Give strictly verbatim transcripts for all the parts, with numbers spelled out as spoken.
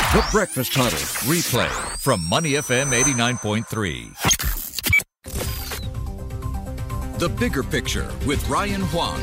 The Breakfast Huddle replay from Money F M eighty-nine point three. The Bigger Picture with Ryan Huang.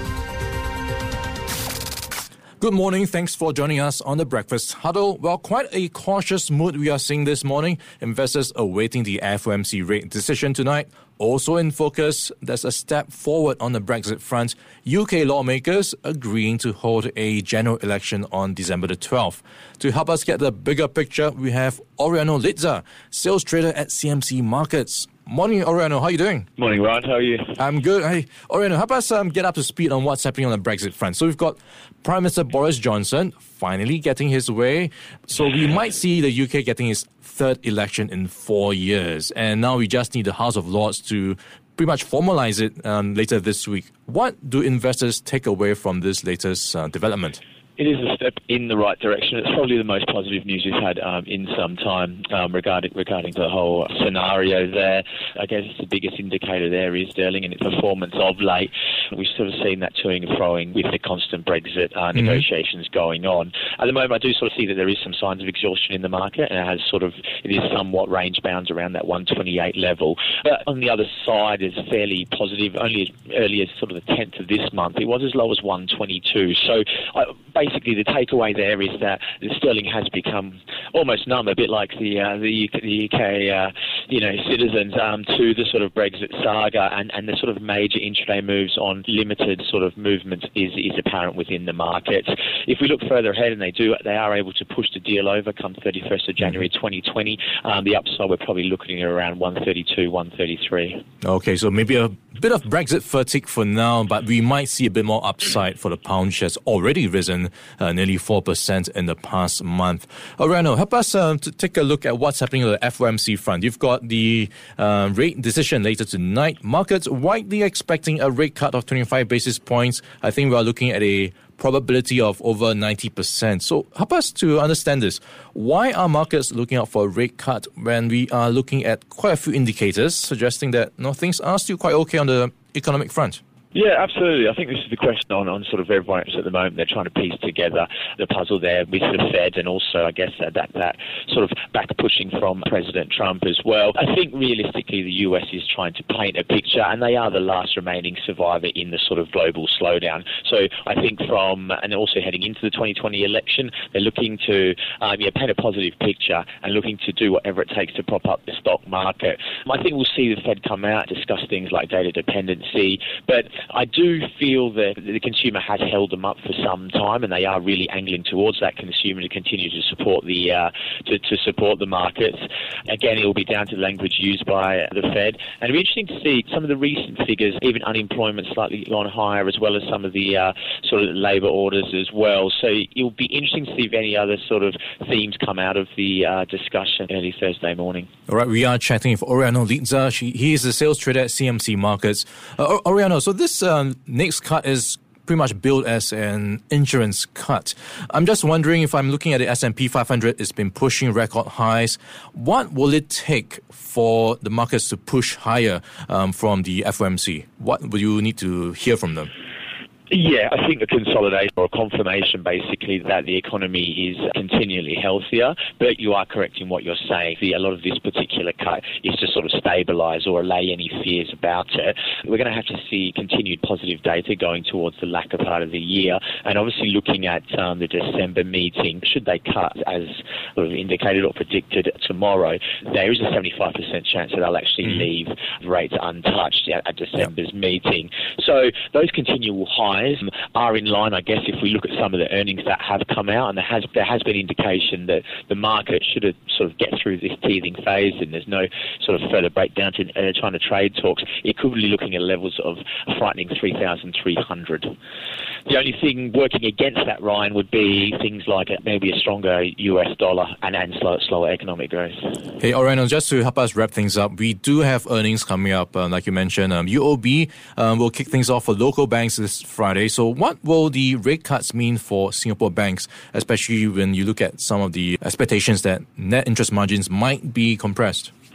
Good morning. Thanks for joining us on the Breakfast Huddle. Well, quite a cautious mood we are seeing this morning. Investors awaiting the F O M C rate decision tonight. Also in focus, there's a step forward on the Brexit front. U K lawmakers agreeing to hold a general election on December the twelfth. To help us get the bigger picture, we have Oriano Litza, sales trader at C M C Markets. Morning, Oriano. How are you doing? Morning, Ryan. How are you? I'm good. Hey, Oriano, help us um, get up to speed on what's happening on the Brexit front. So we've got Prime Minister Boris Johnson finally getting his way. So we might see the U K getting its third election in four years. And now we just need the House of Lords to pretty much formalize it um, later this week. What do investors take away from this latest uh, development? It is a step in the right direction. It's probably the most positive news we've had um, in some time um, regarding regarding the whole scenario there. I guess the biggest indicator there is sterling and its performance of late. We've sort of seen that toing and froing with the constant Brexit uh, mm-hmm. negotiations going on. At the moment, I do sort of see that there is some signs of exhaustion in the market, and it has sort of it is somewhat range bound around that one twenty-eight level. But on the other side, it's fairly positive. Only as early as sort of the tenth of this month, it was as low as one twenty-two. So I, basically, the takeaway there is that the sterling has become almost numb, a bit like the uh, the U K, the U K uh, you know, citizens um, to the sort of Brexit saga, and, and the sort of major intraday moves on limited sort of movement is is apparent within the markets. If we look further ahead, and they do, they are able to push the deal over come thirty-first of January twenty twenty. Um, the upside, we're probably looking at around one thirty-two, one thirty-three. Okay, so maybe a bit of Brexit fatigue for now, but we might see a bit more upside for the pound shares already risen uh, nearly four percent in the past month. Oriano, help us uh, to take a look at what's happening on the F O M C front. You've got the uh, rate decision later tonight. Markets widely expecting a rate cut of twenty-five basis points. I think we are looking at a probability of over ninety percent. So help us to understand this. Why are markets looking out for a rate cut when we are looking at quite a few indicators suggesting that you know, things are still quite okay on the economic front? Yeah, absolutely. I think this is the question on, on sort of everyone at the moment. They're trying to piece together the puzzle there with the Fed, and also, I guess, uh, that, that sort of back-pushing from President Trump as well. I think realistically the U S is trying to paint a picture, and they are the last remaining survivor in the sort of global slowdown. So I think from, and also heading into the twenty twenty election, they're looking to um, yeah, paint a positive picture and looking to do whatever it takes to prop up the stock market. I think we'll see the Fed come out, discuss things like data dependency, but I do feel that the consumer has held them up for some time, and they are really angling towards that consumer to continue to support the uh, to, to support the markets. Again, it will be down to the language used by the Fed, and it'll be interesting to see some of the recent figures, even unemployment slightly on higher, as well as some of the uh, sort of labour orders as well. So it'll be interesting to see if any other sort of themes come out of the uh, discussion early Thursday morning. All right, we are chatting with Oriano Litza. She, he is a sales trader at C M C Markets. Uh, Oriano, so this uh, next cut is pretty much billed as an insurance cut. I'm just wondering, if I'm looking at the S and P five hundred, it's been pushing record highs. What will it take for the markets to push higher um, from the F O M C? What will you need to hear from them? Yeah, I think a consolidation or a confirmation, basically, that the economy is continually healthier. But you are correct in what you're saying. The, a lot of this particular cut is to sort of stabilise or allay any fears about it. We're going to have to see continued positive data going towards the latter part of the year. And obviously looking at um, the December meeting, should they cut as sort of indicated or predicted tomorrow, there is a seventy-five percent chance that they'll actually mm. leave rates untouched at, at December's yep. meeting. So those continual highs are in line, I guess, if we look at some of the earnings that have come out, and there has there has been indication that the market should have sort of get through this teething phase, and there's no sort of further breakdown to uh, China trade talks. It could be looking at levels of a frightening three thousand three hundred. The only thing working against that, Ryan, would be things like maybe a stronger U S dollar and, and slow, slower economic growth. Hey, Oriano, just to help us wrap things up, we do have earnings coming up, uh, like you mentioned. Um, U O B um, will kick things off for local banks this Friday. So what will the rate cuts mean for Singapore banks, especially when you look at some of the expectations that net interest margins might be compressed?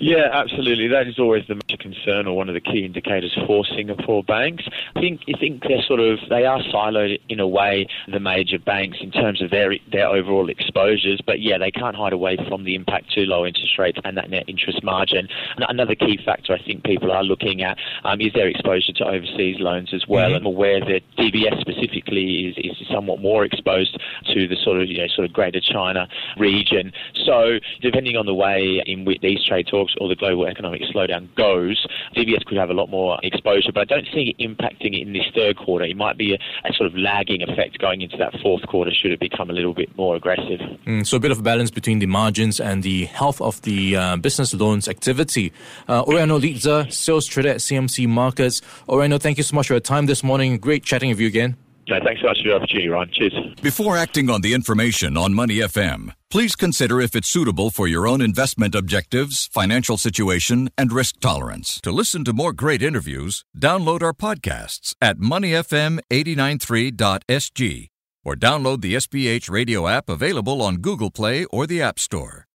Yeah, absolutely. That is always the major concern, or one of the key indicators for Singapore banks. I think I think they're sort of they are siloed in a way, the major banks, in terms of their their overall exposures. But yeah, they can't hide away from the impact to low interest rates and that net interest margin. And another key factor I think people are looking at um, is their exposure to overseas loans as well. Mm-hmm. I'm aware that D B S specifically is, is somewhat more exposed to the sort of you know sort of Greater China region. So depending on the way in which these trade talks or the global economic slowdown goes, D B S could have a lot more exposure, but I don't see it impacting it in this third quarter. It might be a, a sort of lagging effect going into that fourth quarter should it become a little bit more aggressive. Mm, so a bit of a balance between the margins and the health of the uh, business loans activity. Uh, Oriano Leedza, sales trader at C M C Markets. Oriano, thank you so much for your time this morning. Great chatting with you again. No, thanks so much for the opportunity, Ryan. Cheers. Before acting on the information on Money F M, please consider if it's suitable for your own investment objectives, financial situation, and risk tolerance. To listen to more great interviews, download our podcasts at money f m eight nine three dot s g or download the S B H radio app available on Google Play or the App Store.